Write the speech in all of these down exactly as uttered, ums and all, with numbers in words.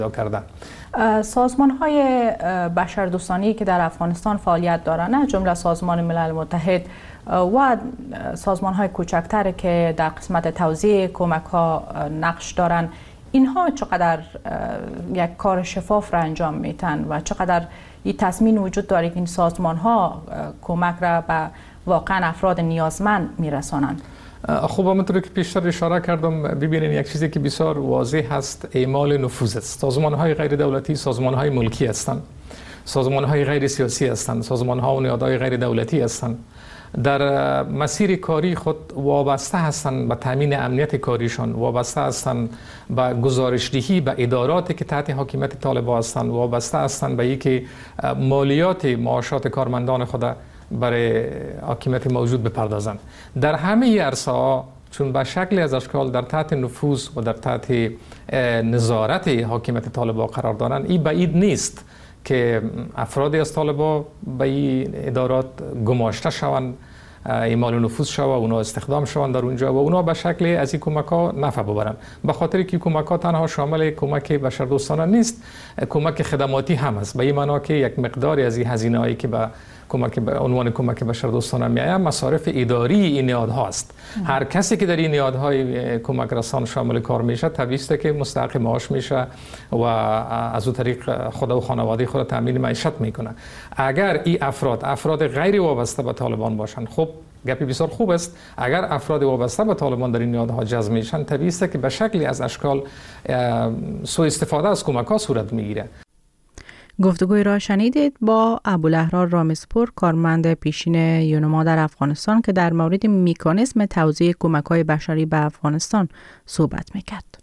کردن. سازمان های بشردوستانی که در افغانستان فعالیت دارند، از جمله سازمان ملل متحد و سازمان های کوچکتر که در قسمت توزیع کمک ها نقش دارند، اینها چقدر یک کار شفاف را انجام میتن و چقدر این تصمیم وجود داره که این سازمان ها کمک را به واقعا افراد نیازمند میرسانند؟ خب همونطور که پیشتر اشاره کردم، ببینید یک چیزی که بسیار واضح هست اعمال نفوذ است. سازمان های غیر دولتی سازمان های ملکی هستند، سازمان های غیر سیاسی هستند، سازمان ها و نهادهای غیر دولتی هستند. در مسیر کاری خود وابسته هستند به تامین امنیت کاریشان، وابسته هستند به گزارشدهی به اداراتی که تحت حاکمیت طالبان هستند، وابسته هستند به اینکه مالیات معاشات کارمندان خود برای حاکمیت موجود بپردازند. در همه عرصه‌ها چون به شکل از اشکال در تحت نفوذ و در تحت نظارت حاکمیت طالبان قرار دارند، این بعید نیست که افرادی از طالبان به این ادارات گماشته شوند، اعمال نفوذ شوند، اونا استخدام شوند در اونجا و اونا به شکل از این کمک ها نفع ببرند. به خاطر که کمک ها تنها شامل کمک بشردوستانه نیست، کمک خدماتی هم است. به این معنا که یک مقداری از این هزینه هایی که به کمک به عنوان کمک بشردوستانه میآید مصارف اداری این نهادها است. هر کسی که در این نهادهای کمک رسان شامل کار میشه طبیعی است که مستحق معاش میشه و از اون طریق خود و خانواده خود تامین معیشت میکنه. اگر این افراد افراد غیر وابسته به طالبان باشند، خب گپی بسیار خوب است. اگر افراد وابسته به طالبان در این نهادها جذب میشن، طبیعی است که به شکلی از اشکال سوء استفاده از کمک ها صورت میگیره. گفتگوی را شنیدید با ابوالاحرار رامزپور، کارمند پیشین یونما در افغانستان که در مورد مکانیزم توزیع کمک‌های بشری به افغانستان صحبت میکرد.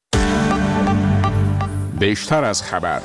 بیشتر از خبر.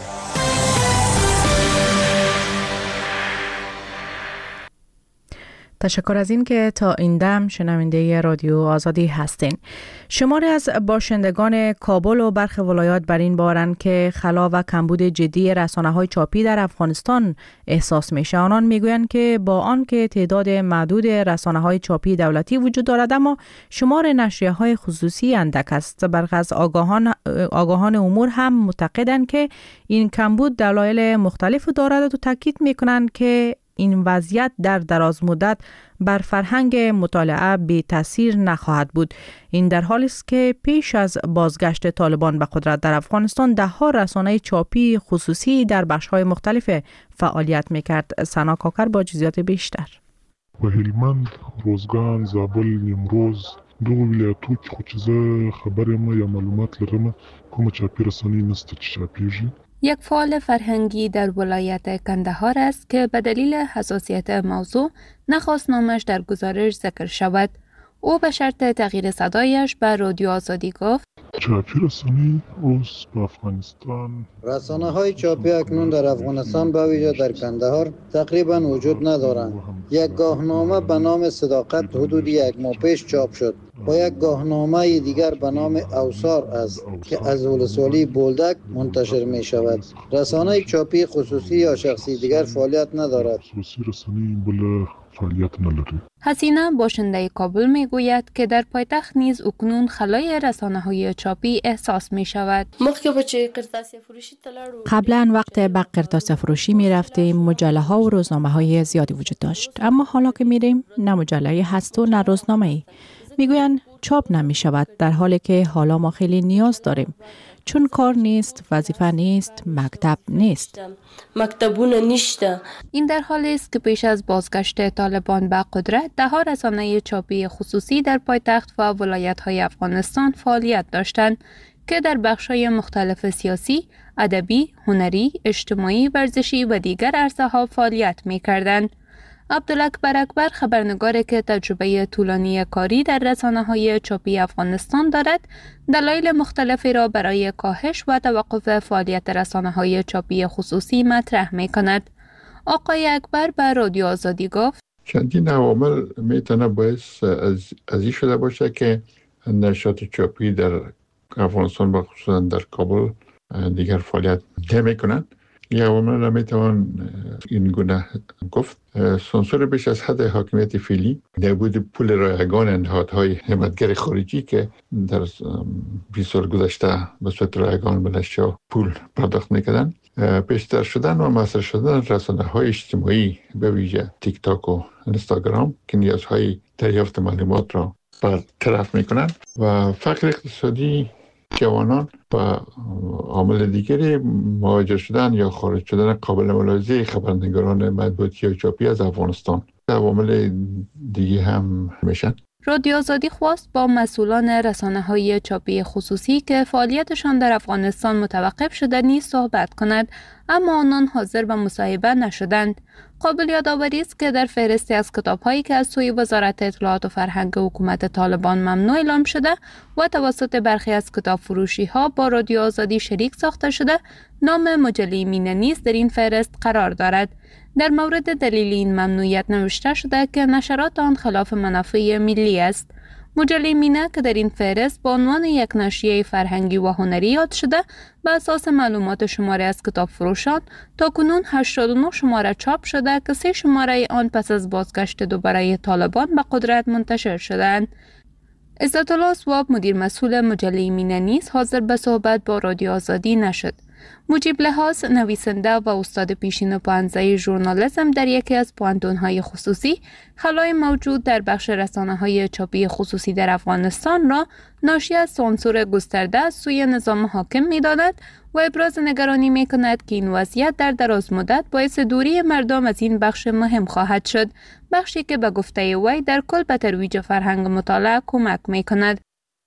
تشکر از این که تا این دم شنونده رادیو آزادی هستین. شماری از باشندگان کابل و برخی ولایات بر این بارند که خلا و کمبود جدی رسانه‌های چاپی در افغانستان احساس میشه. آنان میگویند که با آن که تعداد معدود رسانه‌های چاپی دولتی وجود دارد، اما شمار نشریه‌های خصوصی اندک است. برخی از آگاهان آگاهان امور هم معتقدند که این کمبود دلایل مختلف دارد و تاکید میکنند که این وضعیت در دراز مدت بر فرهنگ مطالعه بی تاثیر نخواهد بود. این در حالی است که پیش از بازگشت طالبان به قدرت در افغانستان ده ها رسانه چاپی خصوصی در بخش‌های مختلف فعالیت میکرد. سنا کاکر با جزئیات بیشتر. و هلمند، روزگان، زابل، نیمروز، دو ولایتو کې خو چې زه خبر یم یا معلومات لرم کومه چاپی رسانه‌ای نسته چې چاپیږي. یک فعال فرهنگی در ولایت کندهار است که به دلیل حساسیت موضوع نخواست نامش در گزارش ذکر شود. او به شرط تغییر صدایش به رادیو آزادی گفت: چاپی رسانه اوس به افغانستان، رسانه های چاپی اکنون در افغانستان به ویژه در کندهار تقریبا وجود ندارند. یک گاهنامه به نام صداقت حدود یک ماه پیش چاپ شد و یک گاهنامه دیگر به نام اوسار است که از ولسوالی بولدک منتشر می شود. رسانه چاپی خصوصی یا شخصی دیگر فعالیت ندارد. خصوصی رسانه بل فعالیت نداره. حسینه باشنده کابل می گوید که در پایتخت نیز اکنون خلای رسانه های چاپی احساس می شود. قبلا وقت به قرطاس فروشی می رفتیم، مجله ها و روزنامه های زیادی وجود داشت، اما حالا که میریم نه مجله هست و نه روزنامه ای. میگویند چاپ نمی شود، در حالی که حالا ما خیلی نیاز داریم، چون کار نیست، وظیفه نیست، مکتب نیست. مکتبونه نیست. این در حالی است که پیش از بازگشت طالبان به قدرت ده ها رسانه چاپی خصوصی در پایتخت و ولایت‌های افغانستان فعالیت داشتند که در بخش‌های مختلف سیاسی، ادبی، هنری، اجتماعی، ورزشی و دیگر عرصه‌ها فعالیت می‌کردند. عبدالاکبر اکبر خبرنگاری که تجربه طولانی کاری در رسانه‌های چاپی افغانستان دارد، دلایل مختلفی را برای کاهش و توقف فعالیت رسانه‌های چاپی خصوصی مطرح می‌کند. آقای اکبر به رادیو آزادی گفت: چندین عوامل میتونه باعث از این شده باشه که نشریات چاپی در افغانستان و خصوصا در کابل دیگر فعالیت نمی‌کنند. یک عوامل را میتوان این گونه گفت. سانسور بیش از حد حاکمیت فعلی، نبود پول رایگان نهادهای حمایتگر خارجی که در بیست سال گذشته به صورت رایگان به اشیا پول پرداخت میکردن، بیشتر شدن و مؤثر شدن رسانه‌های اجتماعی به ویژه تیک تاک و اینستاگرام که نیازهای دریافت معلومات را برطرف میکنند و فقر اقتصادی جوانان و عامل دیگری مهاجر شدن یا خارج شدن قابل ملاحظه خبرنگاران مطبوعاتی یا چاپی از افغانستان عوامل دیگه هم میشن. رادیو آزادی خواست با مسئولان رسانه‌های چاپی خصوصی که فعالیتشان در افغانستان متوقف شده نیز صحبت کند، اما آنان حاضر به مصاحبه نشدند. قابل یادآوری است که در فهرستی از کتاب‌هایی که از سوی وزارت اطلاعات و فرهنگ حکومت طالبان ممنوع اعلام شده و توسط برخی از کتاب فروشی‌ها با رادیو آزادی شریک ساخته شده، نام مجله مینه نیز در این فهرست قرار دارد. در مورد دلیل این ممنوعیت نوشته شده که نشرات آن خلاف منافع ملی است. مجله مینه که در این فهرست با عنوان یک نشریه فرهنگی و هنری یاد شده، به اساس معلومات شماره از کتاب فروشان تاکنون هشتاد و نه شماره چاپ شده که سه شماره آن پس از بازگشت دوباره طالبان به قدرت منتشر شدند. عزت الله سواب، مدیر مسئول مجله مینه نیز حاضر به صحبت با رادیو آزادی نشد. مجیب لحاظ، نویسنده و استاد پیشین پوهنځی ژورنالیسم در یکی از پوهنتون‌های خصوصی، خلای موجود در بخش رسانه‌های چاپی خصوصی در افغانستان را ناشی از سانسور گسترده از سوی نظام حاکم می‌داند و ابراز نگرانی می‌کند که این وضعیت در دراز مدت باعث دوری مردم از این بخش مهم خواهد شد، بخشی که به گفته وی در کل به ترویج فرهنگ مطالعه کمک می‌کند.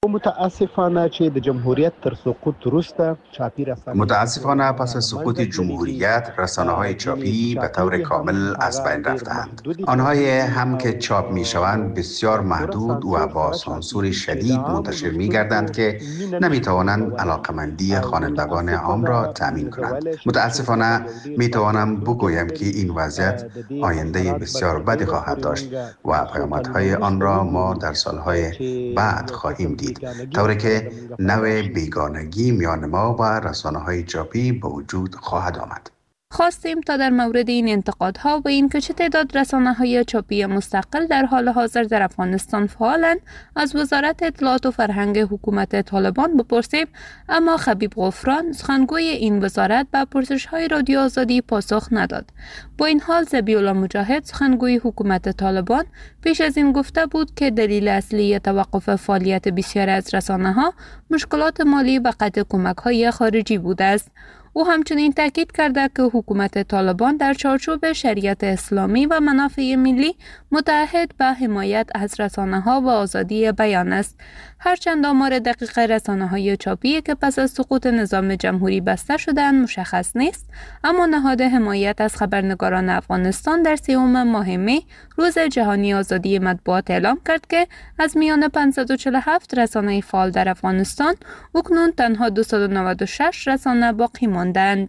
متاسفانه چې د جمهوریت تر سقوط وروسته چاپی رسانه‌های متاسفانه پس از سقوط جمهوریت رسانه‌های چاپی به طور کامل از بین رفتند. آنهایی هم که چاپ می‌شوند بسیار محدود و با سانسور شدید منتشر می‌گردند که نمی‌توانند علاقمندی خوانندگان عام را تأمین کنند. متاسفانه می‌توانم بگویم که این وضعیت آینده بسیار بدی خواهد داشت و پیامدهای آن را ما در سال‌های بعد خواهیم دید، طوری که نوع بیگانگی میان ما و رسانه‌های چاپی به وجود خواهد آمد. خواستیم تا در مورد این انتقادها و این که چه تعداد رسانه‌های چاپی مستقل در حال حاضر در افغانستان فعالند از وزارت اطلاعات و فرهنگ حکومت طالبان بپرسیم، اما خبیب غفران، سخنگوی این وزارت، به پرسش‌های رادیو آزادی پاسخ نداد. با این حال ذبیح‌الله مجاهد، سخنگوی حکومت طالبان، پیش از این گفته بود که دلیل اصلی توقف فعالیت بسیاری از رسانه‌ها مشکلات مالی و قطع کمک‌های خارجی بوده است. او همچنین تاکید کرده که حکومت طالبان در چارچوب شریعت اسلامی و منافع ملی متعهد به حمایت از رسانه‌ها و آزادی بیان است. هرچند آمار دقیق رسانه‌های چاپی که پس از سقوط نظام جمهوری بسته شدند مشخص نیست، اما نهاد حمایت از خبرنگاران افغانستان در سوم ماه می روز جهانی آزادی مطبوعات اعلام کرد که از میان پانصد و چهل و هفت رسانه فعال در افغانستان اکنون تنها دویست و نود و شش رسانه باقی ماندند.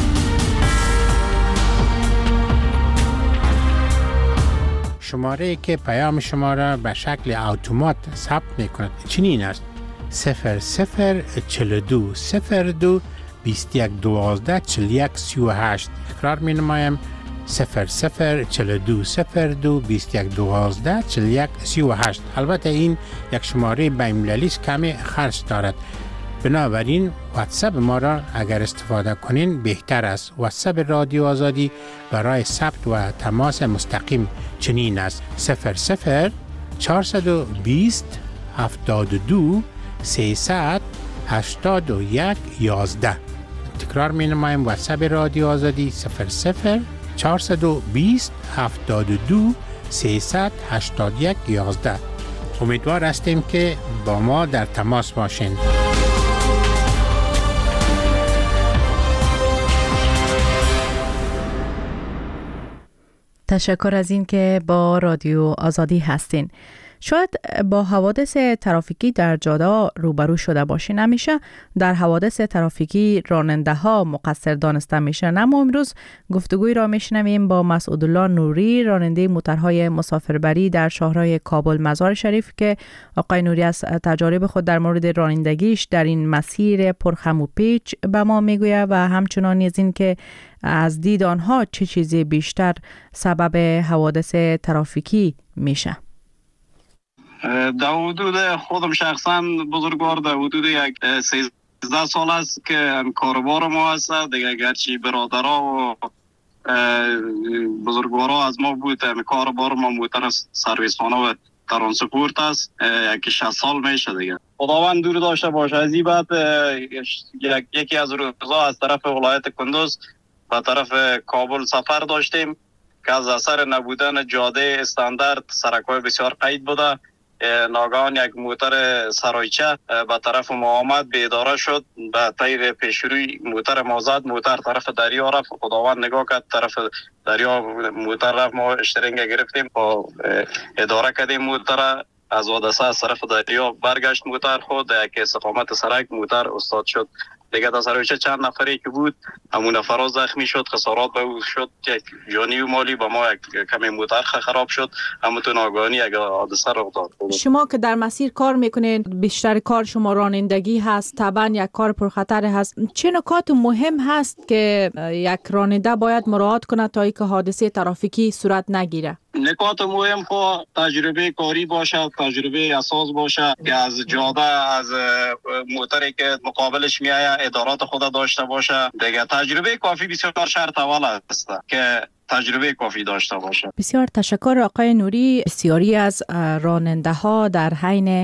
شماره که پیام شما را به شکل اتومات ثبت می‌کند چنین است: صفر صفر چهل و دو صفر دو بیست و یک دوازده چهل و یک سی و هشت. تکرار می‌نمایم: صفر صفر چهل و دو صفر دو بیست و یک دوازده چهل و یک سی و هشت. البته این یک شماره بین‌المللی است، کمی خرج دارد، بنابراین واتساپ ما را اگر استفاده کنین بهتر است. واتساپ رادیو آزادی برای ثبت و تماس مستقیم چنین است: صفر صفر چهارصد و بیست هفتاد و دو سیصد هشتاد و یک یازده. تکرار می نمایم: واتساپ رادیو آزادی صفر صفر چهارصد و بیست هفتاد و دو سیصد هشتاد و یک یازده. امیدوار هستیم که با ما در تماس باشین. تشکر از این که با رادیو آزادی هستین. شاید با حوادث ترافیکی در جاده روبرو شده باشین. همیشه در حوادث ترافیکی راننده ها مقصر دانسته میشن، اما امروز گفتگوی را میشنویم با مسعودالله نوری، راننده موترهای مسافربری در شهرهای کابل مزار شریف، که آقای نوری از تجارب خود در مورد رانندگیش در این مسیر پرخم و پیچ به ما میگوید و همچنان از این که از دید آنها چه چیزی بیشتر سبب حوادث ترافیکی میشه. در حدود خودم شخصا بزرگوار در حدود یک سیزده سال است که کاروبار ما هست دیگه، گرچه برادرها و بزرگوارا از ما بود. کاروبار ما موتر سرویس خانه و ترانسپورت است، یکی شصت سال میشه دیگه. خداوند دور داشته باشه. از این بعد یکی از روزها از طرف ولایت کندوز به طرف کابل سفر داشتیم که از اثر نبودن جاده استاندارد سرک‌های بسیار قید بوده، ناگهان یک موتر سرایچه به طرف ما آمد، به اداره شد، به طریق پیشروی موتر ما زد، موتر طرف دریا رفت. خداوند نگاه کرد طرف دریا موتر رفت، ما اشترینگ گرفتیم با اداره کردیم موتر از حادثه از طرف دریا برگشت موتر خود یک استقامت سرک موتر استاد شد دیگه. تا سرایچه چند نفری که بود همون نفرها زخمی شد، خسارات به او شد که جانی و مالی با ما یک کمی موتر خراب شد، همونطور ناگهانی یک حادثه رخ داد. شما که در مسیر کار میکنین، بیشتر کار شما رانندگی هست، طبعا یک کار پرخطر هست. چه نکات مهم هست که یک راننده باید مراعات کنه تا اینکه حادثه ترافیکی صورت نگیره؟ نکات مهم خو تجربه کاری باشه، تجربه اساس باشه که از جاده از موتری که مقابلش میآید ادارات خود داشته باشه دیگه. تجربه کافی بسیار شرط اول است که تجربه کافی داشته باشه. بسیار تشکر آقای نوری. بسیاری از راننده ها در حین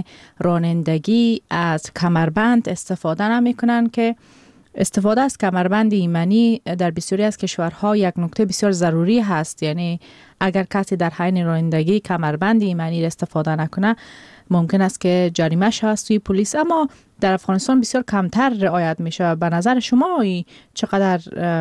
رانندگی از کمربند استفاده نمی‌کنند که استفاده از کمربند ایمنی در بسیاری از کشورها یک نکته بسیار ضروری هست. یعنی اگر کسی در حین رانندگی کمربند ایمنی را استفاده نکنه ممکن است که جریمه شه از سوی پلیس، اما در افغانستان بسیار کمتر رعایت میشه. به نظر شما چقدر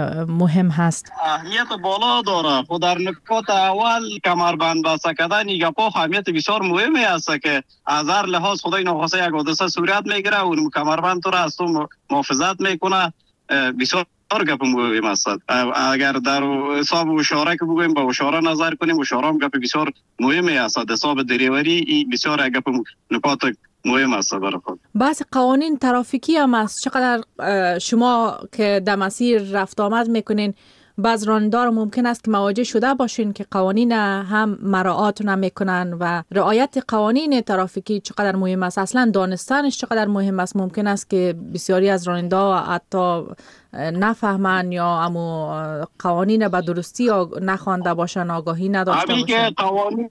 مهم هست؟ اهمیت بالا داره. خود در نکات اول کمربند بسته کردن این گپا اهمیت بسیار مهمی است که از هر لحاظ خدای ناخواسته یک حادثه صورت میگیره و کمربند تو را از تو محافظت میکنه. بسیار گپ مهم است. اگر در حساب اشاره که بگویم با اشاره نظر کنیم، اشاره هم گپ بسیار مهمی است. حساب دریوری بسیار گپ نکات مهم است برای خود. بعض قوانین ترافیکی هم است. چقدر شما که در مسیر رفت آمد میکنین، بعض رانندار ممکن است که مواجه شده باشین که قوانین هم مراعات نمیکنن و رعایت قوانین ترافیکی چقدر مهم است، اصلا دانستنش چقدر مهم است. ممکن است که بسیاری از راننده حتی نفهمن یا امو قوانین به درستی نخوانده باشن، آگاهی نداشته باشن. که قوانین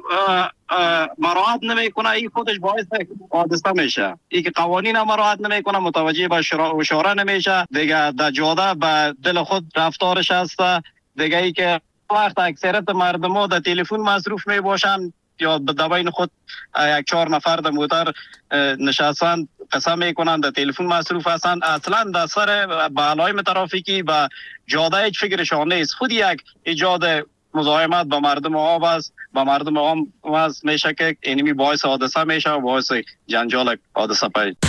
مراعات نمیکنه این خودش باعث حادثه میشه. این که قوانین مراعات نمیکنه متوجه به اشاره نمیشه دیگه، در جاده به دل خود رفتارش هست دیگه. ای که وقت اکثریت مردم ها در تلفن مصروف می باشن یا در بین خود یک چهار نفر در موتر نشستن قسم میکنن در تلفن مصروف هستند، اصلا در سر به علائم ترافیکی و جاده هیچ فکرشان نیست. خود یک ایجاد مزاحمت به مردم عام است، به مردم عام است میشه که اینمی باعث حادثه میشه و باعث جنجال حادثه پیدا.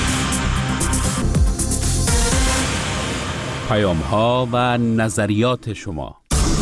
پیام ها و نظریات شما.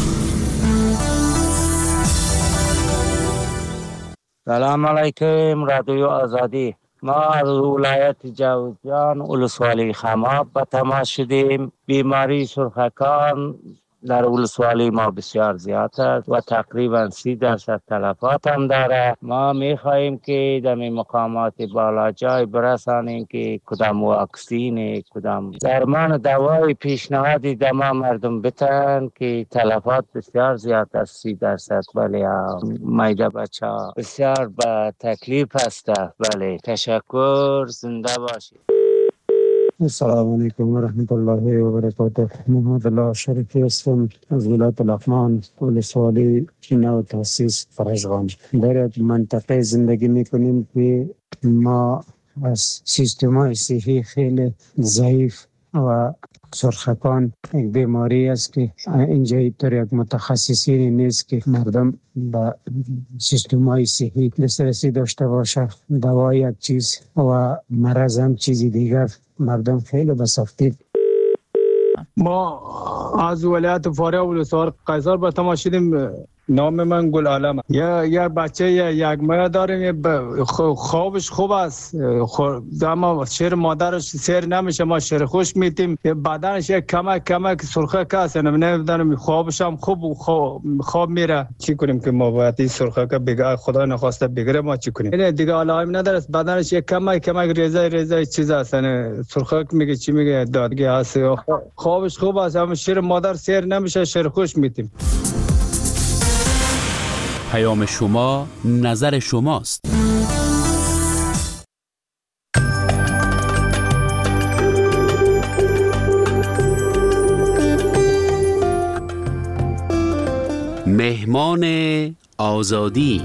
سلام علیکم رادیو آزادی. ما از ولایت جوزجان ولسوالی خماب به تماس شدیم. بیماری سرخکان در ولسوالی ما بسیار زیاد است و تقریبا سی درصد تلفات هم داره. ما میخواهیم که در مقامات بالا جای برسانیم که کدام واکسین کدام درمان دوای پیشنهادی در ما مردم بتن که تلفات بسیار زیاد است، سی درصد. ولی مایده بچه ها بسیار با تکلیف هست. ولی تشکر، زنده باشید. السلام علیکم و رحمت الله و برکاته. محمد الله شریفی هستم از ولایت لغمان ولسوالی نو تاسیس فرزغان. در منطقه زندگی میکنیم که ما از سیستم های صحی خیلی ضعیف و سرخکان یک بیماری است که اینجا اینطور یک متخصصی نیست که مردم به سیستم های صحی دسترسی داشته باشه. دوا یک چیز و مرض هم چیزی دیگر. مردم خیلی به سختی. ما از ولایت فاریاب ولسوالی قیصر به تماس شدیم. نام من گل عالمه. یا یا بچه یا یک ماه داریم. خوابش خوب است. اما شیر مادرش سیر نمیشه. ما شیر خوش میتیم. بدنش یک کمک کمک سرخه کاست. نمیدونم خوابش هم خوب خواب, خواب میره. چی کنیم که ما باید این سرخه که بگه خدا نخواسته بگیره ما چی کنیم؟ این دیگه علائم نداره. بدنش یک کمک کمک ریزه ریزه چیز است. سرخه میگه چی میگه دادگی هست. خوابش خوب است. اما شیر مادر سیر نمیشه. شیر خوش میتیم. پیام شما نظر شماست. مهمان آزادی.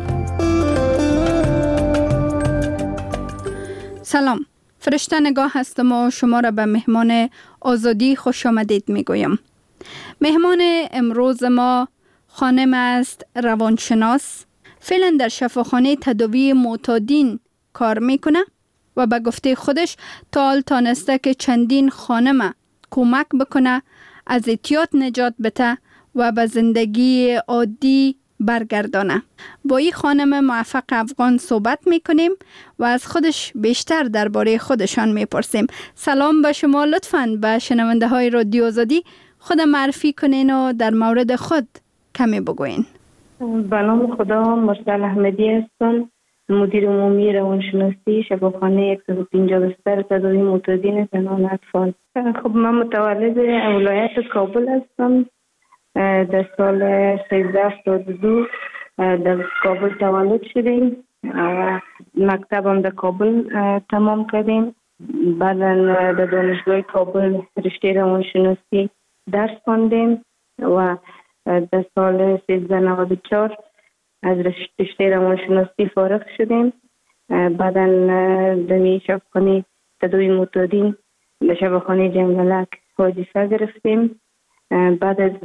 سلام، فرشته نگاه هستم و شما را به مهمان آزادی خوش آمدید می گویم. مهمان امروز ما خانم است روانشناس، فعلا در شفاخانه تداوی معتادین کار میکنه و به گفته خودش تا حال تانسته که چندین خانم کمک بکنه از اعتیاد نجات بده و به زندگی عادی برگردانه. با این خانم موفق افغان صحبت میکنیم و از خودش بیشتر درباره خودشان میپرسیم. سلام به شما، لطفاً به شنونده های رادیو آزادی خود معرفی کنین و در مورد خود کمی بگوین. به نام خدا، مرسل احمدی هستم، مدیر عمومی روانشناسی شفاخانه صد و پنجاه بستر تداوی معتادین زنان و اطفال. خب من متولد ولایت کابل هستم. در سال سیزده هفتاد و دو در کابل تولد شدیم و مکتبم در کابل تمام کردیم. بعدا در دانشگاه کابل رشته روانشناسی درس خواندیم و در سال سیزده نود و چهار از رشته روانشناسی فارغ شدیم. بعدا در شفاخانه تداوی معتادین در شفاخانه جنگلک وظیفه گرفتیم. بعد از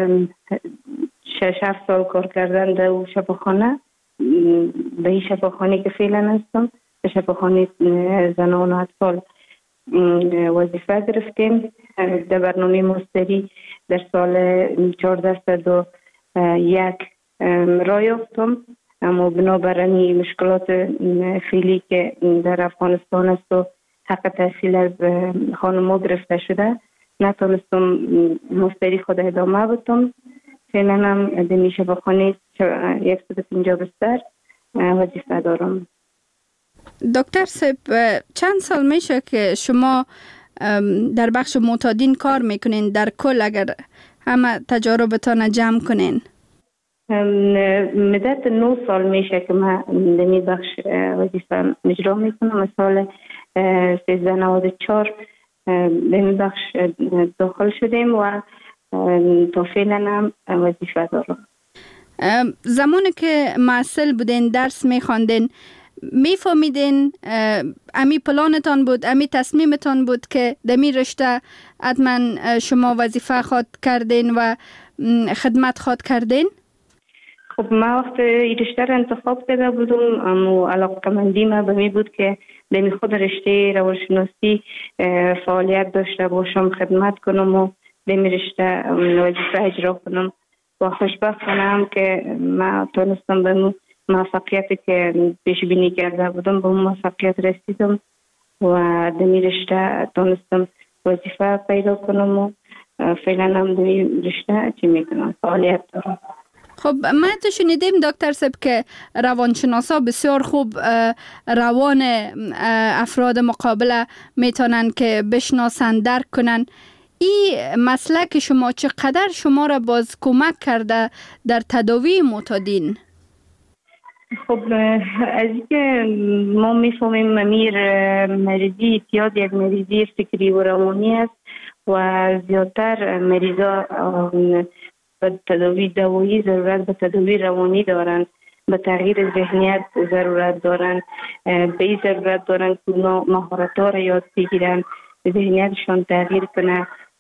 شش هفت سال کار کردن در شفاخانه، به این شفاخانه که فعلا هستم، در شفاخانه زنان و اطفال وظیفه گرفتیم. در برنامه ماستری در سال چهارده صد و یک راه یافتم، اما بنابراین مشکلات فعلی که در افغانستان است و حق تحصیل از خانم‌ها گرفته شده، نتونستم ماستری خود ادامه بدم. فعلا هم در شفاخانه صد و پنجاه بستر وظیفه دارم. دکتر صاحب، چند سال میشه که شما در بخش معتادین کار میکنین؟ در کل اگر همه تجاربتان جمع کنین. مدت نه سال میشه که من در این بخش وظیفه اجرا میکنم. از سال سیزده نود و چهار در این بخش داخل شدیم و تا فعلا هم وظیفه دارم. زمانی که معسل بودین، درس میخواندین، میفهمیدین امی پلانتان بود، امی تصمیمتان بود که دمی رشته حتما شما وظیفه خواد کردین و خدمت خواد کردین؟ خب من وقت این رشته را انتخاب کرده بودم، اما علاقه‌مندی من به می بود که دمی خود رشته روانشناسی فعالیت داشته باشم، خدمت کنم و دمی رشته وظیفه اجرا کنم. و خوشبختانم که من تونستم به موفقیتی که پیش بینی کرده بودم به موفقیت رسیدم و دمی رشته تونستم وظیفه پیدا کنم و فعلا هم دمی رشته چی میکنم، فعالیت دارم. خب ما تو شنیدیم دکتر صاحب که روانشناسا بسیار خوب روان افراد مقابله میتونن که بشناسن، درک کنن. این مسلک شما چقدر شما را باز کمک کرده در تداوی معتادین؟ خب از اینکه ما میفهمیم امیر مریضی اعتیاد یک مریضی فکری و روانی است و زیادتر مریضا به تداوی دوایی ضرورت به تداوی روانی دارند، به تغییر ذهنیت ضرورت دارند، به این ضرورت دارند که مهارت‌ها را یاد بگیرند، ذهنیتشان تغییر کنه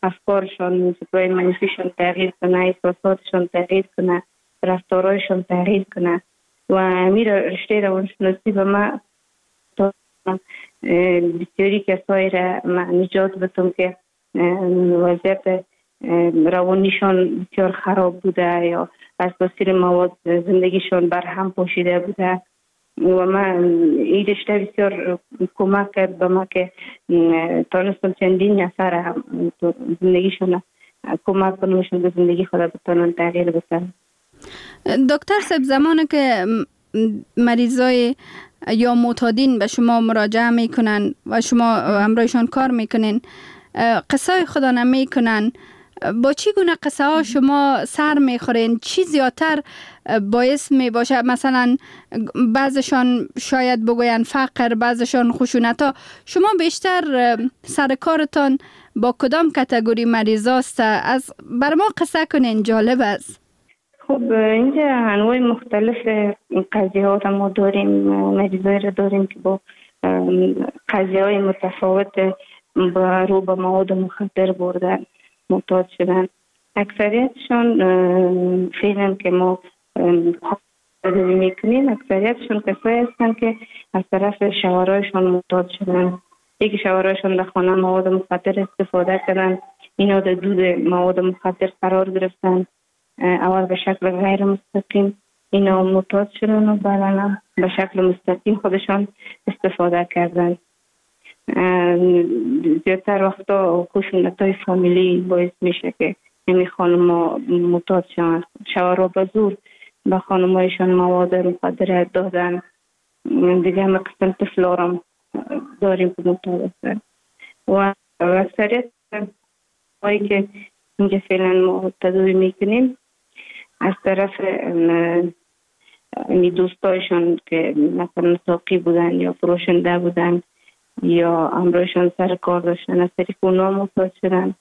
افکارشان، فکرهای منفیشان تغییر کنه، احساساتشان تغییر کنه، رفتارهایشان تغییر کنه. و امیر رشته روانشناسی به ما تا بسیاری کسایی را نجات بدم که وضعیت روانیشان بسیار خراب بوده یا از تاثیر مواد زندگیشان بر هم پاشیده بوده. و من این رشته بسیار کمک کرد به ما که تانستم چندین نفر هم زندگیشان کمک کنمشون به زندگی خود بتانن تغییر بسن. دکتر صاحب، زمانی که مریضای یا معتادین به شما مراجعه میکنن و شما همراهشان کار میکنین، قصه خدا نمیکنن، با چی گونه قصه ها شما سر میخورین؟ چی زیادتر باعث می باشه؟ مثلا بعضشان شاید بگوین فقر، بعضشان خشونت ها. شما بیشتر سر کارتان با کدام کاتگوری مریضا است؟ از بر ما قصه کنین، جالب است. خب اینجا انواع مختلف قضیه ها ما داریم، مریضایی را داریم که با قضیه های متفاوت با رو به مواد مخدر بردن معتاد شدن. اکثریتشون فعلا که ما تداوی میکنیم، اکثریتشون کسایی هستن که از طرف شوهرایشان معتاد شدن. یکی شوهرایشان در خانه مواد مخدر استفاده کردن، اینا در دود مواد مخدر قرار گرفتن، اول به شکل غیر مستقیم اینا معتاد شدن و بعدا به شکل مستقیم خودشان استفاده کردن. زیادتر وقتا خشونت‌های فامیلی باعث میشه که همین خانم‌ها معتاد شدن. شوهرها به زور به خانم‌هایشان مواد مخدر دادن. دیگه همه قسم طفل‌ها هم داریم که معتاد هستن. و اکثریت هایی که اینجا فعلا ما تداوی میکنیم از طرف می دوستایشان که مثلا ساقی بودن یا فروشنده بودن یا همراهشان سر کار داشتن، از طریق اونا معتاد شدن.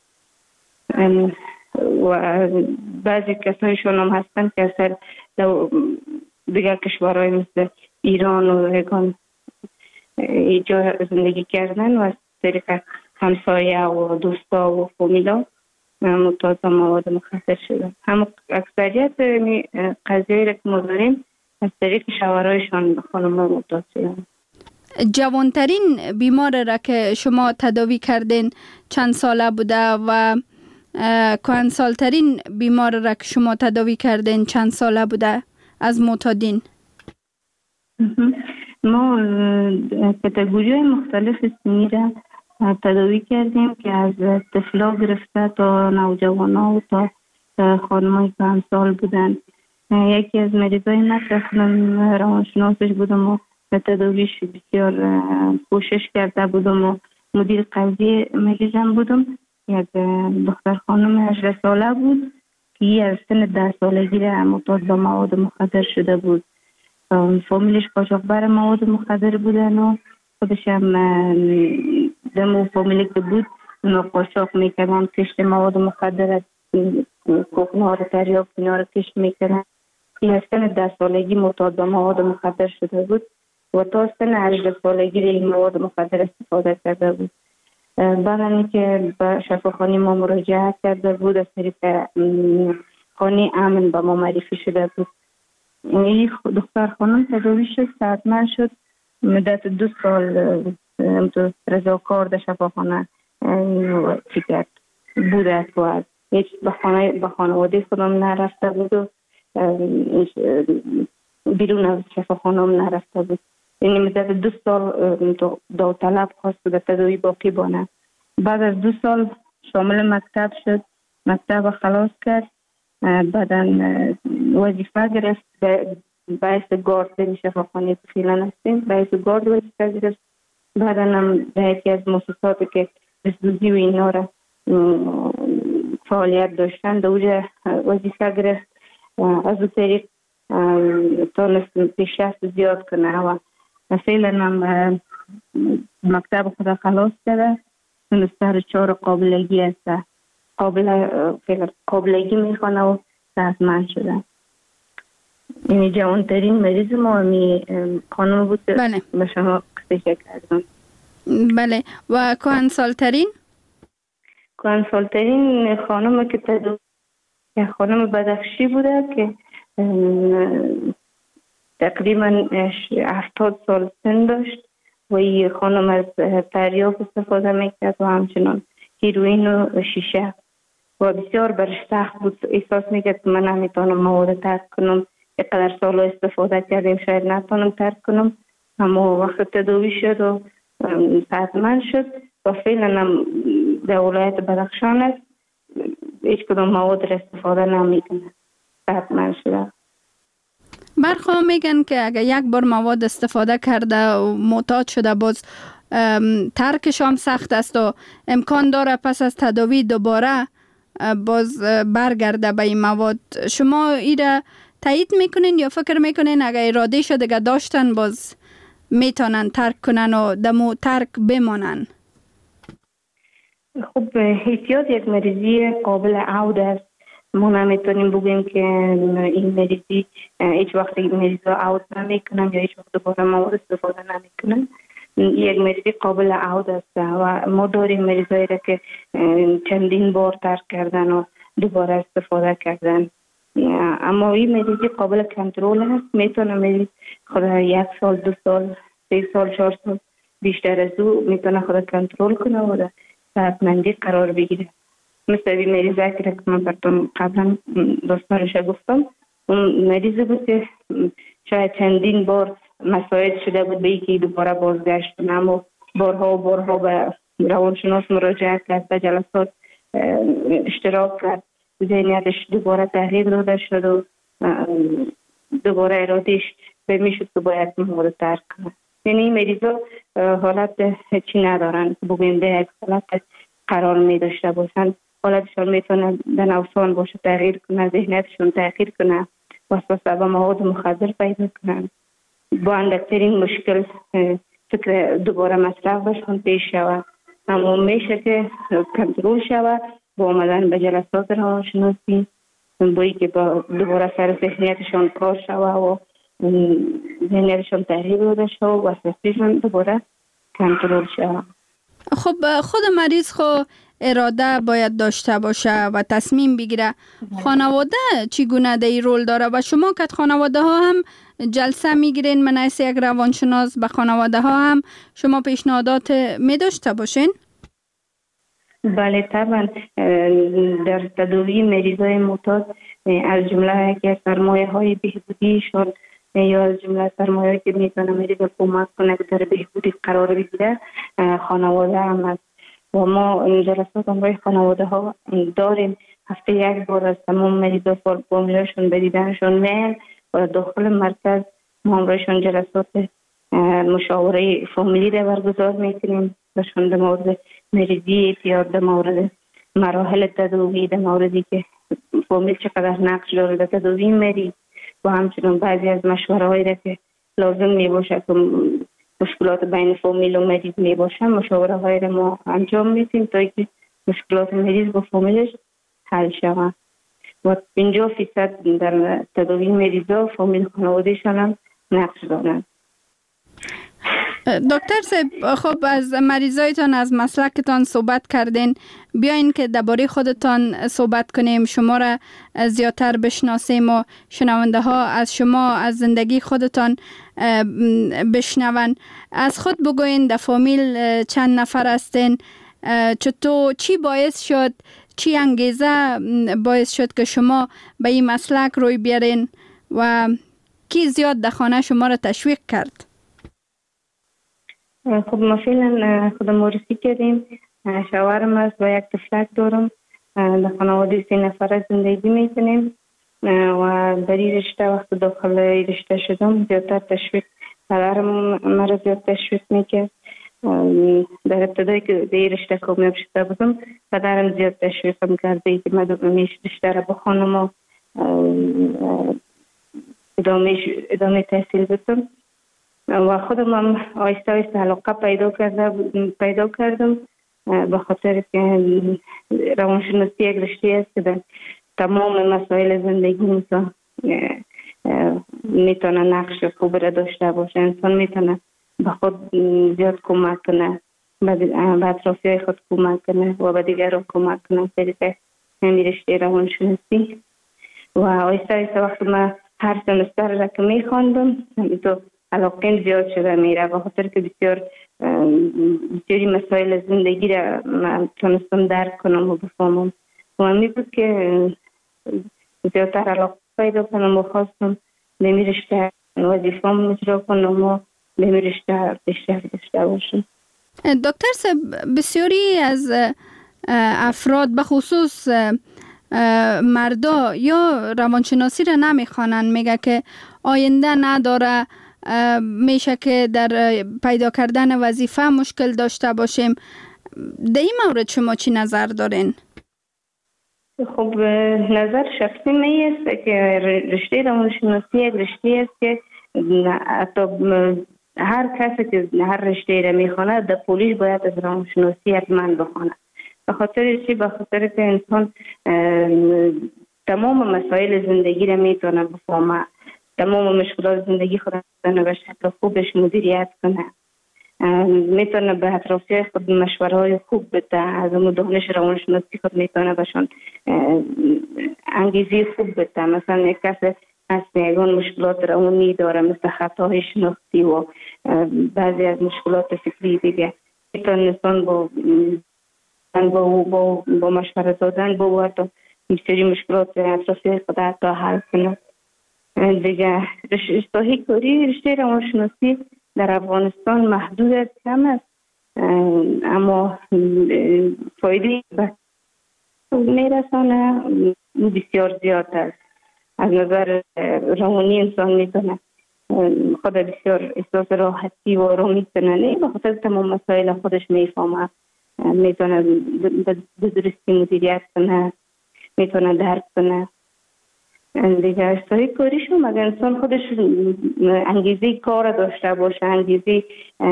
و بعضی کسایشان هم هستن که اصلا دیگر کشورهای مثل ایران و یکان اینجا زندگی کردن و از طریق همسایه و دوستا و فامیلا معتاد مواد مخدر شدن. هم اکثریت قضیه‌ای را که ما داریم از طریق شوهرایشان به خانم‌ها معتاد شدن. جوانترین بیمار را که شما تداوی کردین چند ساله بوده و کهنسالترین بیمار را که شما تداوی کردین چند ساله بوده از معتادین؟ ما کاتگوری‌های مختلف سنی را تداوی کردیم که از طفلا گرفته تا نوجوانا و تا خانم‌های کهنسال بودن. یکی از مریضای من اصلا روانشناسش بودم و تداویش بسیار کوشش کرده بودم و مدیر قضیه مریضم بودم. یک دختر خانم هجده ساله بود که از سن ده سالگی را معتاد به مواد مخدر شده بود. فامیلش قاچاقبر مواد مخدر بودن و خودش هم دمو فامیلی که بود اونا قاچاق میکردن، کشت مواد مخدر از کوکنها رو تریاک اینا رو کشت میکردن. این از سن ده سالگی معتاد به مواد مخدر شده بود و تا سن هجده سالگی این مواد مخدر استفاده کرده بود. بعد که به شفاخانه ما مراجعه کرده بود، از طریق خانه امن به ما معرفی شده بود. این دختر خانم تداوی شد، صحتمند شد، مدت دو سال رضاکار در شفاخانه چی کرد بوده و هیچ به خانواده خودم نرفته بود و بیرون از شفاخانه هم نرفته بود. یعنی مدت دو سال داوطلب خواست در تداوی باقی بانه. بعد از دو سال شامل مکتب شد، مکتب خلاص کرد، بعدا وظیفه گرفت باعث گارد در شفاخانه که فعلا هستیم، باعث گارد وظیفه گرفت. بعدا هم در یکی از مؤسساتی که بزدوزی و اینا را فعالیت داشتن در اونجا وظیفه گرفت. از اون طریق تانست پیشرفت زیاد کنه و فعلا هم مکتب خود خلاص کرده، تونسته چهار قابلگی هست، قابل قابلگی میخوانه و صحتمند شده. این جوانترین مریض ما همی خانم بود. بله. به شما قصه کردم. بله. و کهنسالترین؟ کنسالترین خانم که تدو یک خانم بدخشی بوده که تقریبا هفتاد سال سن داشت و این خانم از تریاک استفاده میکرد و همچنان هیروئین و شیشه و بسیار برش سخت بود. احساس میکرد که من نمیتونم مواد ترک کنم، اینقدر سال استفاده کردیم شاید نتونم ترک کنم، اما وقت تداوی شد و صحتمند شد و فعلا هم در ولایت بدخشان است هیچ کدام مواد را استفاده نمیکنه، صحتمند شده. برخواه میگن که اگر یک بار مواد استفاده کرده و معتاد شده باز ترکش هم سخت است و امکان داره پس از تداوی دوباره باز برگرده به این مواد. شما ایره تایید میکنین یا فکر میکنین اگر اراده شده که داشتن باز میتونن ترک کنن و دمو ترک بمانن؟ خب احتیاط یک مریضی قابل عود است. ما نمیتونیم بگیم که این مریضی هیچ وقت این مریض را عود نمیکنن یا هیچ وقت دوباره مواد استفاده نمیکنن. یک مریضی قابل عود است و ما داریم مریضایی را که چندین بار ترک کردن و دوباره استفاده کردن، اما این مریضی قابل کنترل است. میتونه مریض خود یک سال، دو سال، سه سال، چهار سال بیشتر از او میتونه خود کنترل کنه و در صحتمندی قرار بگیره. مثل این مریضی که من براتون قبلا داستانش گفتم، اون مریضی بود که شاید چندین بار مساعد شده بود به اینکه دوباره بازگشت کنه، اما بارها و بارها به روانشناس مراجعه کرد، به جلسات اشتراک کرد، ذهنیتش دوباره تحریک داده شد و دوباره ارادهش به میشد که باید مواد ترک کنه. یعنی این مریضا حالت چی ندارن که بگویم به یک حالت قرار می داشته باشن. حالتشان میتونه در نوسان باشه، تغییر کنه، ذهنیتشون تغییر کنه، وسوسه به مواد مخدر پیدا کنن. با اندکترین مشکل فکر دوباره مصرف بشون پیش شود، اما میشه که کنترل شود با آمدن به جلسات روانشناسی، بایی که با دوباره سر ذهنیتشان کار شود و ذهنیتشان تغییر داده شود و وسوسه‌شان دوباره کنترل شود. خب خود مریض خو اراده باید داشته باشه و تصمیم بگیره. خانواده چگونه در این رول داره و شما که خانواده ها هم جلسه میگیرین من از یک روانشناس به خانواده ها هم شما پیشنهادات می داشته باشین؟ بله طبعا. در تداوی مریضای معتاد از جمله که سرمایه های بهبودیشون یا از جمله سرمایه که میتونه مریض کمک کنه که در بهبودی قرار بگیره خانواده هم است و ما جلسات همراه خانواده ها داریم. هفته یک بار از تمام مریضا فامیلشون به دیدنشون میل و داخل مرکز ما همراهشون جلسات مشاوره فامیلی را برگزار میکنیم بهشون در مورد مریضی اعتیاد، در مورد مراحل تداوی، در موردی که فامیل چقدر نقش داره در تداوی مریض و همچنین بعضی از مشوره هایی را که لازم می باشه که مشکلات بین فامیل و مریض می باشه مشاوره هایی را ما انجام میدیم تا اینکه مشکلات مریض با فامیلش حل شود و پنجاه فیصد در تداوی مریضا فامیل خانوادهشان هم نقش دارند. دکتر صاحب خب از مریضایتان از مسلکتان صحبت کردین، بیاین که درباره خودتان صحبت کنیم، شما را زیادتر بشناسیم و شنونده ها از شما از زندگی خودتان بشنون. از خود بگوین در فامیل چند نفر هستین؟ چطور چی باعث شد، چی انگیزه باعث شد که شما به این مسلک روی بیارین و کی زیاد در خانه شما را تشویق کرد؟ خب ما فعلا خودم مورسی کردیم، شوهرم است و یک طفلک دارم، در خانواده سه نفره زندگی میکنیم و در این رشته وقت داخل رشته شدم زیادتر تشویق پدرم مرا زیاد تشویق میکرد. در ابتدایی که در این رشته کامیاب شده بودم پدرم زیاد تشویقم کرده که من رشته را بخوانم و ادامه تحصیل بدم و خودم هم آیسته آیسته علاقه پیدا کرده پیدا کردم به خاطر که روانشناسی یک رشته است که در تمام مسائل زندگی میتونه میتونه نقش خوب را داشته باشه. انسان میتونه به خود زیاد کمک کنه، به اطرافیای خود کمک کنه و به دیگران کمک کنه طریق همین رشته روانشناسی. و آیسته آیسته وقتی من هر سمستر را که می خواندم تو علاقه زیاد شده میره، به خاطر که بسیار بسیاری مسائل زندگی را من تونستم درک کنم و بفهمم و من می بود که زیادتر علاقه پیدا کنم و خواستم به می رشته وظیفه‌ام اجرا کنم و به می رشته پیشرفت داشته باشم. دکتر صاحب، بسیاری از افراد به خصوص مردا یا روانشناسی را نمیخوانند، میگه که آینده نداره، میشه که در پیدا کردن وظیفه مشکل داشته باشیم. در این مورد شما چی نظر دارین؟ خب نظر شخصی می است که رشته روانشناسی یک رشته است که حتی هر کسی که هر رشته را میخونه در پولیش باید از روانشناسی حتما بخونه. به خاطر چی؟ به خاطر که انسان تمام مسائل زندگی را میتونه بفهمه، تمام مشکلات زندگی خود میتونه به شکل خوبش مدیریت کنه، میتونه به اطرافیای خود مشوره‌های خوب بده، از اون دانش روانشناسی خود میتونه بهشون انگیزه خوب بده. مثلا یک کس از یگان مشکلات روانی داره مثل خطاهای شناختی و بعضی از مشکلات فکری دیگه، میتونه انسان با با با با مشورت دادن با وقت بسیاری مشکلات اطرافی خود حتی حل کنه. دیگه رشته کاری رشته روانشناسی در افغانستان محدود است، کم است، اما فایده به میرسانه بسیار زیاد است. از نظر روانی انسان میتونه خود بسیار احساس راحتی و آرامی کنه، نه به خاطر تمام مسائل خودش میفهمه، میتونه به درستی مدیریت کنه، میتونه درک کنه. دیگه اشتهای کاریشون اگر انسان خودش انگیزه کار داشته باشه، انگیزه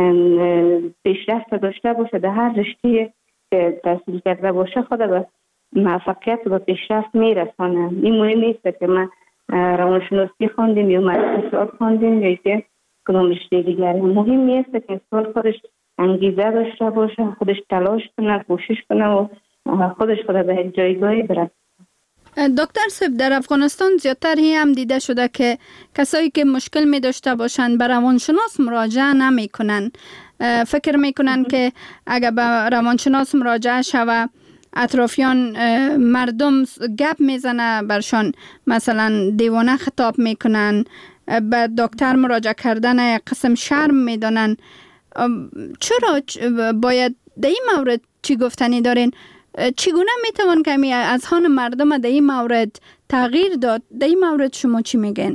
پیشرفت داشته باشه در هر رشته که تحصیل کرده باشه، خود به موفقیت و پیشرفت میرسانه. این مهم نیست که من روانشناسی خواندیم یا اقتصاد خواندیم یا که کدام رشته دیگری. مهم نیست که انسان خودش انگیزه داشته باشه، خودش تلاش کنه، کوشش کنه و خودش خود به یک جایگاهی برسه. دکتر صاحب، در افغانستان زیادتر هی هم دیده شده که کسایی که مشکل می داشته باشند به روانشناس مراجعه نمی کنن. فکر می کنن که اگر به روانشناس مراجعه شوه اطرافیان مردم گپ میزنه برشان، مثلا دیوانه خطاب میکنن، به دکتر مراجعه کردن قسم شرم میدانن. چرا باید در این مورد چی گفتنی دارین؟ چگونه میتوان کمی از هان مردم در این مورد تغییر داد؟ در این مورد شما چی میگن؟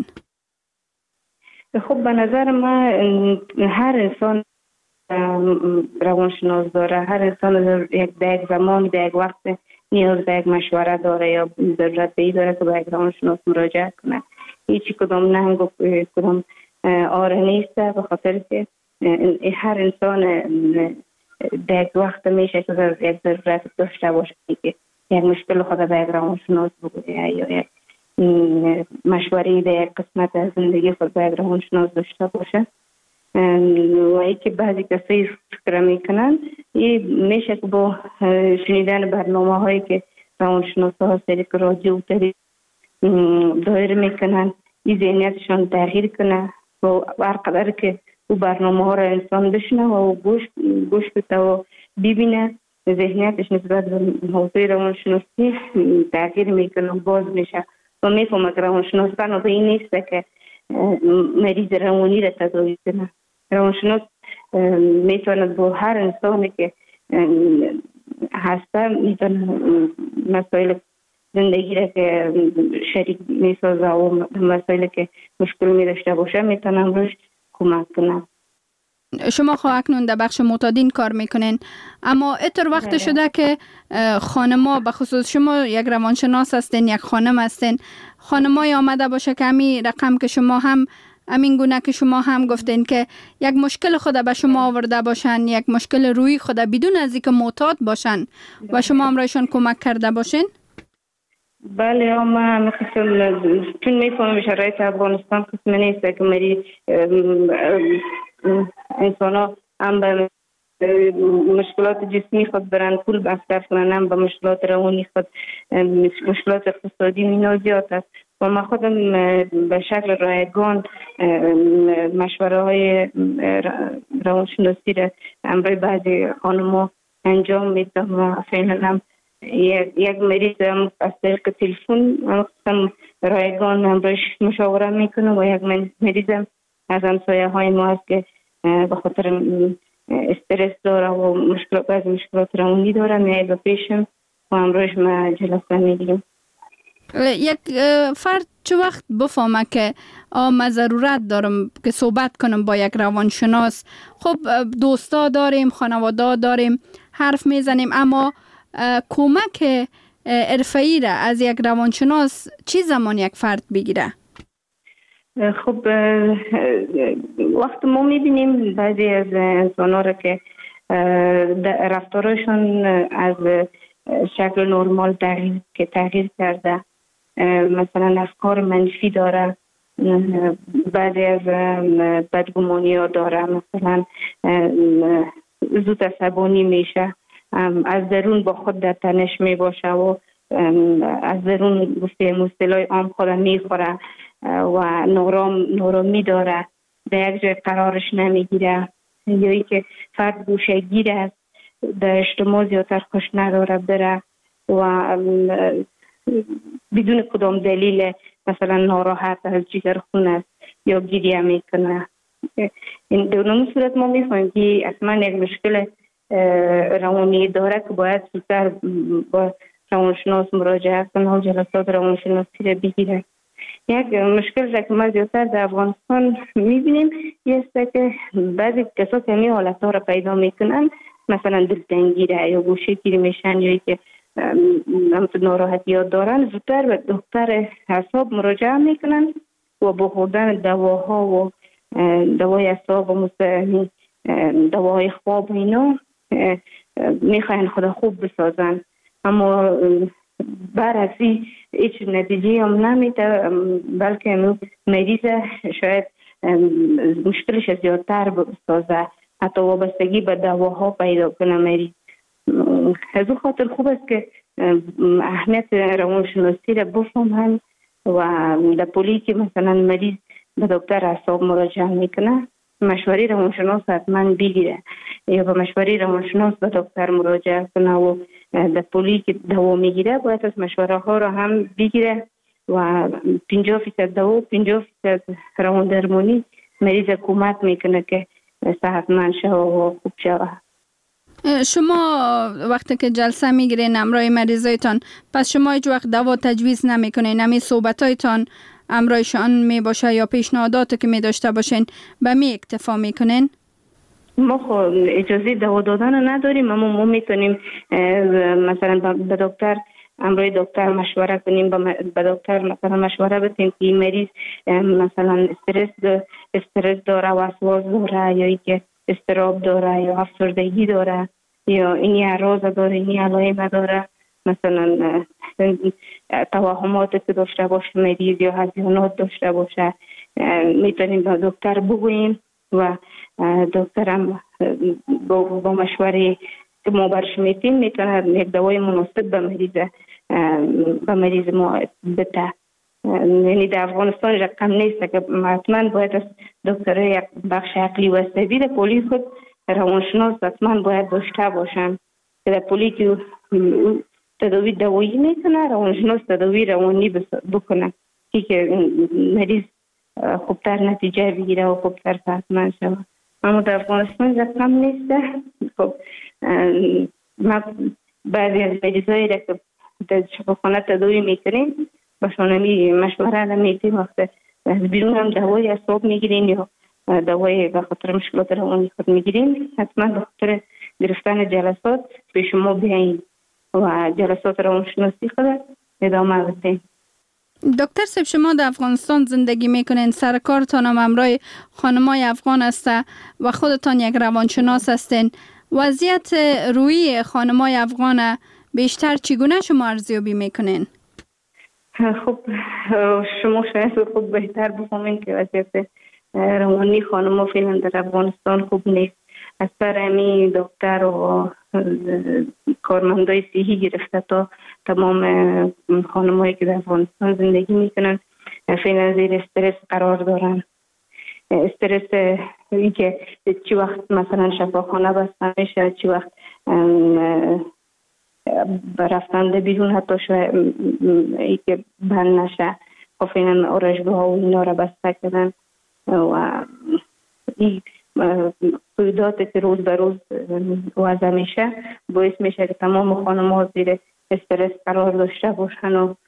خب به نظر من هر انسان روانشناس داره، هر انسان در یک زمان در یک وقت نیاز به یک مشوره داره یا ضرورت به این داره که به یک روانشناس مراجعه کنه. هیچی کدام نهنگ و کدام آره نیست، به خاطر که هر انسان در یک وقت میشه که یک ضرورت داشته باشه که یک مشکل خود به یک روانشناس بگویه یا یک مشوره در یک قسمت از زندگی خود به یک روانشناس داشته باشه. و ای که بعضی کسایی فکر میکنن این میشه که با شنیدن برنامه هایی که روانشناس ها سریک رادیو تری دایر میکنن این ذهنیتشان تغییر کنه و هر قدر که او برنامه ها را انسان بشنه و گوش گوش بده و ببینه، ذهنیتش نسبت به حوزه روانشناسی تغییر میکنه و باز میشه و میفهمه که روانشناس به این نیست که مریض روانی را تداوی کنه. روانشناس میتونه با هر انسانی که هسته میتونه مسائل زندگی را که شریک میسازه و مسائل که مشکل می داشته باشه میتونم روش کمک کنم. شما خواهد اکنون در بخش معتادین کار میکنین، اما اتر وقت شده که خانما، به خصوص شما یک روانشناس هستین، یک خانم هستین، خانمای آمده باشه که همین رقم که شما هم همین گونه که شما هم گفتین که یک مشکل خود به شما آورده باشن، یک مشکل روی خود بدون از اینکه معتاد باشن و شما هم رایشان کمک کرده باشین؟ بله، ما مثلا چون میفهمم شرایط افغانستان قسم نیست که مری انسان ها هم به مشکلات جسمی خود برن پول مصرف کنن، به مشکلات روانی خود مشکلات اقتصادی اینا زیاد است و ما خودم به شکل رایگان مشوره های روانشناسی را امروی بعضی خانم‌ها انجام میدم و فعلا هم یک مریض هم از طریق تلفن هم رایگان امروی مشاوره میکنه و یک مریض هم از همسایه های ما هست که به خاطر استرس داره و مشکلات بعضی مشکلات روانی داره میاد به پیشم و امرویش ما جلسه میگیریم. یک فرد چه وقت بفهمه که من ضرورت دارم که صحبت کنم با یک روانشناس؟ خب دوستا داریم، خانواده داریم، حرف میزنیم، اما کمک حرفه‌ای را از یک روانشناس چی زمان یک فرد بگیره؟ خب وقت ما میبینیم بعضی از انسان‌ها را که رفتارشون از شکل نرمال تغییر که تغییر کرده، مثلا افکار منفی داره، بعضی از بدگمانی ها داره، مثلا زود عصبانی میشه، از درون با خود در تنش می باشه و از درون گفته مصطلح عام خود میخوره و نورام نورامی داره، در یک جای قرارش نمیگیره، یا ای که فرد گوشه‌گیر است، در اجتماع زیادتر خوش نداره بره و بدون کدام دلیل مثلا ناراحت از جگر خون است یا گریه میکنه. این در صورت ما میفهمیم که اصلا یک مشکل روانی داره که باید زودتر با روانشناس مراجعه کنه و جلسات روانشناسی را بگیره. یک مشکل را که ما زیادتر در افغانستان میبینیم یه است که بعضی کسا که همین حالت ها را پیدا میکنن، مثلا دلتنگی را یا گوشه‌گیر میشن یا که ناراحتیات دارن، زودتر به دکتر اعصاب مراجعه میکنن و با خوردن دواها و دوای اعصاب و دوای خواب اینا میخواین خود خوب بسازن، اما برعکسی هیچ نتیجه هم نمیده، بلکه مریض شاید مشکلش زیادتر بسازه، حتی وابستگی به دواها پیدا کنه مریض. از او خاطر خوب است که اهمیت روانشناسی را بفهمن و در پولی که مثلا مریض به دکتر اعصاب مراجعه میکنه مشوره روانشناس حتما بگیره یا به مشوره روانشناس به دکتر مراجعه کنه و در پولی که دوا میگیره باید از مشوره ها را هم بگیره و پنجاه فیصد دوا و پنجاه فیصد روان درمانی مریض کمک میکنه که صحتمند شوه و خوب شوه. شما وقتی که جلسه میگیرین همراه مریضایتان، پس شما هیچ وقت دوا تجویز نمیکنین؟ همین صحبتایتان همراهشان می باشه یا پیشنهاداتی که می داشته باشین به می اکتفا میکنین؟ ما خب اجازه دوا دادن نداریم، اما ما میتونیم مثلا به دکتر همراه دکتر مشوره کنیم، به دکتر مثلا مشوره بدیم که مریض مثلا استرس استرس داره، وسواس داره یا اینکه استراب داره یا افسردگی داره یا اینی اعراض داره، اینی علائم داره، مثلا توهماتی که داشته باشه مریض یا هزیانات داشته باشه، میتونیم به دکتر بگوییم و دکتر هم با, با مشوره که ما برش میتیم میتونه یک دوای مناسب به مریض به مریض ما بده. یعنی در افغانستان رقم نیست که حتما باید از دکتر یک بخش عقلی و عصبی در پولی خود روانشناس حتما باید داشته باشن که در پولی که تداوی دوایی میکنه روانشناس تداوی روانی بکنه که مریض خوبتر نتیجه بگیره و خوبتر صحتمند شود. اما در افغانستان رقم نیست. خب ما بعضی از مریضایی را که در شفاخانه تداوی میکنیم باشون می مشوره نمیدیم، وقت از بیرون هم دوای اعصاب میگیریم یا دوای به خاطر مشکلات روانی خود میگیریم، حتما به خاطر گرفتن جلسات به شما بیاییم و جلسات روانشناسی خود ادامه بدیم. دکتر صاحب، شما در افغانستان زندگی میکنین، سر کارتان هم همراه خانمای افغان است و خودتان یک روانشناس هستین. وضعیت روحی خانمای افغان بیشتر چگونه شما ارزیابی میکنین؟ خب شما شاید خوب بهتر بفهمین که وضعیت روانی خانم فعلا در افغانستان خوب نیست. اکثر امی دکتر و کارمندای صحی گرفته تا تمام خانمایی که در افغانستان زندگی میکنن فعلا زیر استرس قرار دارن. استرس این که چی وقت مثلا شفاخانه بسته میشه، چی وقت رفتنده بیرون حتی شاید ای که بند نشه، فعلا آرایشگاه و اینا را بسته کردن و این قیودات که روز به روز وضع میشه باعث میشه که تمام خانم ها زیر استرس قرار داشته باشن و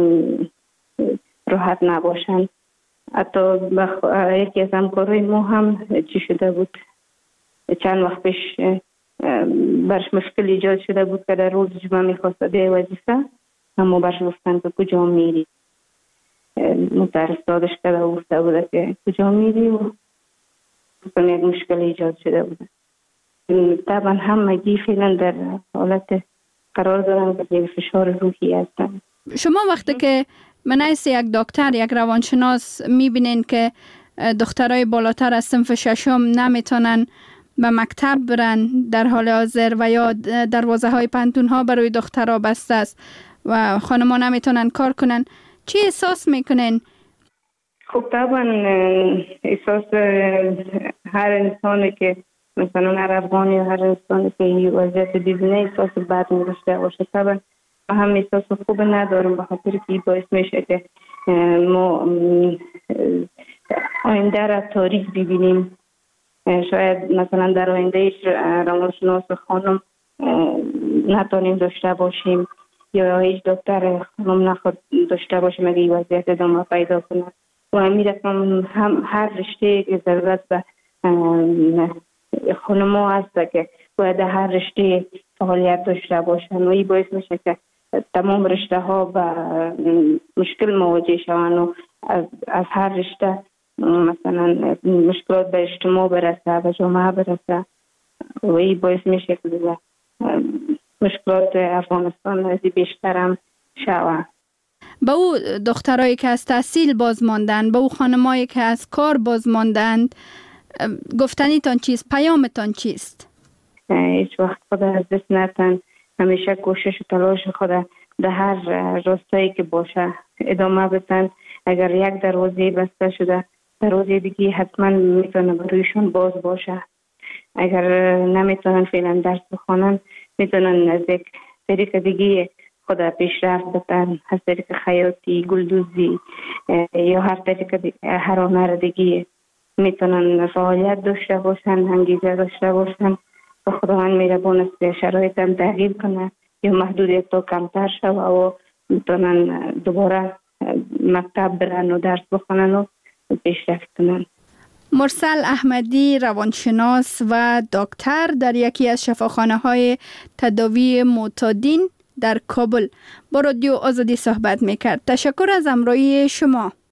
راحت نباشن. حتی یکی از همکارای ما هم چی شده بود، چند وقت پیش برش مشکل ایجاد شده بود که در روز جمعه میخواست به وظیفه، اما برش گفتن که کجا میری، متعرض دادش کرده و گفته بوده که کجا میری و مثلا یک مشکل ایجاد شده بوده. طبعا همگی فعلا در حالت قرار دارن که یک فشار روحی هستن. شما وقتی که من ایست یک دکتر، یک روانشناس میبینین که دخترای بالاتر از صنف ششم نمیتونن به مکتب برن در حال حاضر و یا دروازه های پانتون ها برای دخترها بسته است و خانم ها نمیتونن کار کنن، چی احساس میکنین؟ خب طبعا احساس هر انسانی که مثلا هر افغانی یا هر انسانی که این وضعیت ببینه احساس بد می‌داشته باشه. طبعا ما هم احساس خوب ندارم به خاطر که باعث میشه که ما آینده را تاریک ببینیم. شاید مثلا در آینده روانشناس خانم نتونیم داشته باشیم یا هیچ دکتر خانم نخواد داشته باشیم اگه این وضعیت ادامه پیدا کنه. و امید رقم هم هر رشته که ضرورت به خانم ها هست که باید هر رشته فعالیت داشته باشن و این باعث میشه که تمام رشته ها به مشکل مواجه شوند و از, از هر رشته مثلا مشکلات به اجتماع برسه، به جامعه برسه و این باعث میشه که مشکلات افغانستان از بیشتر هم شود. به او دخترایی که از تحصیل باز ماندن، به او خانمایی که از کار باز ماندند، گفتنیتان چیست؟ پیامتان چیست؟ هیچ وقت خود از دست نتن، همیشه کوشش و تلاش خود در هر راستایی که باشه ادامه بدن. اگر یک دروازه بسته شده دروازه دیگه حتما میتونه برویشون باز باشه. اگر نمیتونن فعلا درس بخونن میتونن از یک طریق دیگه خود پیشرفت بدن، از طریق خیاطی، گلدوزی یا هر طریق هر هنر دیگه میتونن فعالیت داشته باشن، انگیزه داشته باشن و خداوند مهربان است شرایط هم تغییر کنه یا محدودیت تا کمتر شوه و میتونن دوباره مکتب برن و درس بخونن و پیشرفت کنن. مرسل احمدی، روانشناس و دکتر در یکی از شفاخانه های تداوی معتادین در کابل با رادیو آزادی صحبت میکرد. تشکر از همراهی شما.